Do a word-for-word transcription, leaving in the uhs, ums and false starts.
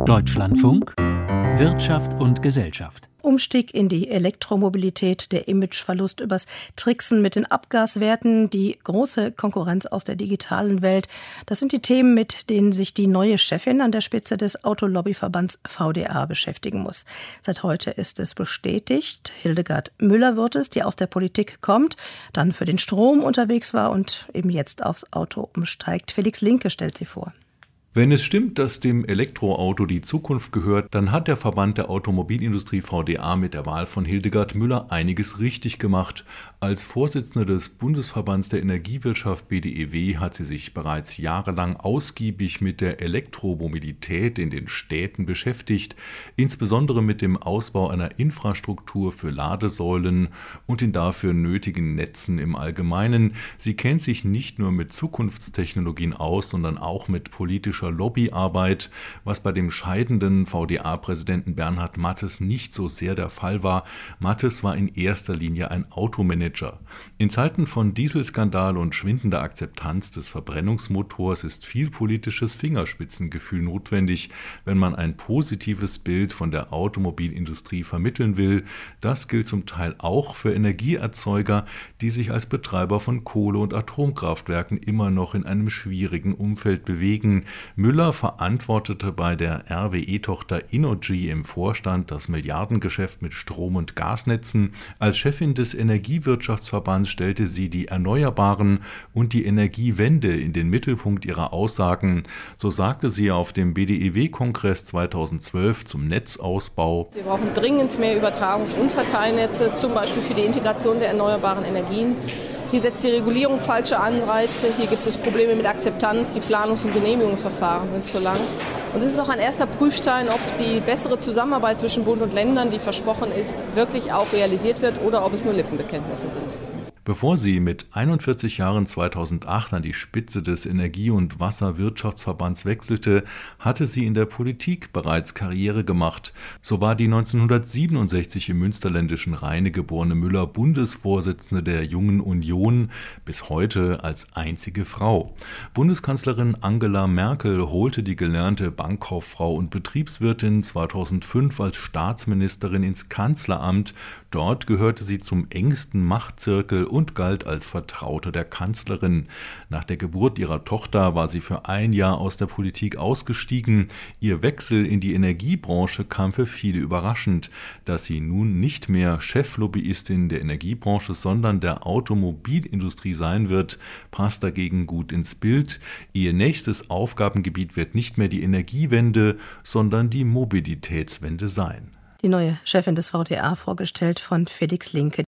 Deutschlandfunk Wirtschaft und Gesellschaft. Umstieg in die Elektromobilität, der Imageverlust übers Tricksen mit den Abgaswerten, die große Konkurrenz aus der digitalen Welt. Das sind die Themen, mit denen sich die neue Chefin an der Spitze des Autolobbyverbands V D A beschäftigen muss. Seit heute ist es bestätigt. Hildegard Müller wird es, die aus der Politik kommt, dann für den Strom unterwegs war und eben jetzt aufs Auto umsteigt. Felix Linke stellt sie vor. Wenn es stimmt, dass dem Elektroauto die Zukunft gehört, dann hat der Verband der Automobilindustrie V D A mit der Wahl von Hildegard Müller einiges richtig gemacht. Als Vorsitzende des Bundesverbands der Energiewirtschaft B D E W hat sie sich bereits jahrelang ausgiebig mit der Elektromobilität in den Städten beschäftigt, insbesondere mit dem Ausbau einer Infrastruktur für Ladesäulen und den dafür nötigen Netzen im Allgemeinen. Sie kennt sich nicht nur mit Zukunftstechnologien aus, sondern auch mit politischer Lobbyarbeit, was bei dem scheidenden V D A-Präsidenten Bernhard Mattes nicht so sehr der Fall war. Mattes war in erster Linie ein Automanager. In Zeiten von Dieselskandal und schwindender Akzeptanz des Verbrennungsmotors ist viel politisches Fingerspitzengefühl notwendig, wenn man ein positives Bild von der Automobilindustrie vermitteln will. Das gilt zum Teil auch für Energieerzeuger, die sich als Betreiber von Kohle- und Atomkraftwerken immer noch in einem schwierigen Umfeld bewegen. Müller verantwortete bei der R W E-Tochter Innogy im Vorstand das Milliardengeschäft mit Strom- und Gasnetzen. Als Chefin des Energiewirtschaftsverbands stellte sie die Erneuerbaren und die Energiewende in den Mittelpunkt ihrer Aussagen. So sagte sie auf dem B D E W-Kongress zweitausendzwölf zum Netzausbau: Wir brauchen dringend mehr Übertragungs- und Verteilnetze, zum Beispiel für die Integration der erneuerbaren Energien. Hier setzt die Regulierung falsche Anreize, hier gibt es Probleme mit Akzeptanz, die Planungs- und Genehmigungsverfahren sind zu lang. Und es ist auch ein erster Prüfstein, ob die bessere Zusammenarbeit zwischen Bund und Ländern, die versprochen ist, wirklich auch realisiert wird oder ob es nur Lippenbekenntnisse sind. Bevor sie mit einundvierzig Jahren zweitausendacht an die Spitze des Energie- und Wasserwirtschaftsverbands wechselte, hatte sie in der Politik bereits Karriere gemacht. So war die neunzehnhundertsiebenundsechzig im münsterländischen Rheine geborene Müller Bundesvorsitzende der Jungen Union, bis heute als einzige Frau. Bundeskanzlerin Angela Merkel holte die gelernte Bankkauffrau und Betriebswirtin zweitausendfünf als Staatsministerin ins Kanzleramt. Dort gehörte sie zum engsten Machtzirkel und galt als Vertraute der Kanzlerin. Nach der Geburt ihrer Tochter war sie für ein Jahr aus der Politik ausgestiegen. Ihr Wechsel in die Energiebranche kam für viele überraschend. Dass sie nun nicht mehr Cheflobbyistin der Energiebranche, sondern der Automobilindustrie sein wird, passt dagegen gut ins Bild. Ihr nächstes Aufgabengebiet wird nicht mehr die Energiewende, sondern die Mobilitätswende sein. Die neue Chefin des V D A, vorgestellt von Felix Linke.